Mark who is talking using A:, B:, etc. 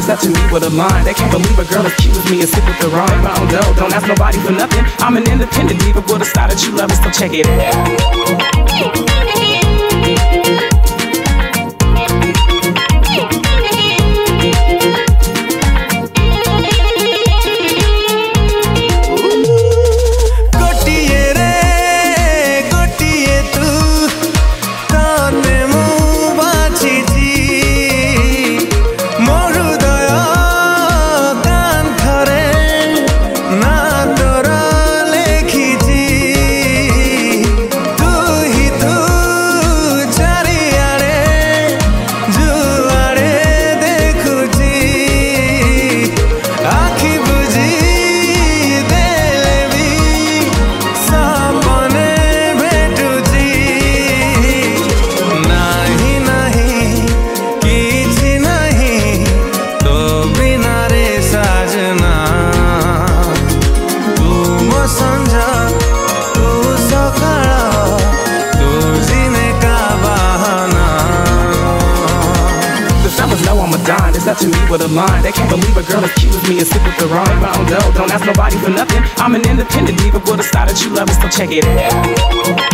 A: It's up to me with a line. They can't believe a girl as cute as me and sick with the wrong pound dough. Don't ask nobody for nothing. I'm an independent diva with a style that you love, so check it out. It's up to me with a line. They can't believe a girl as cute as me and sick with the wrong pound dough. Don't ask nobody for nothing. I'm an independent diva with a style that you love, so check it out.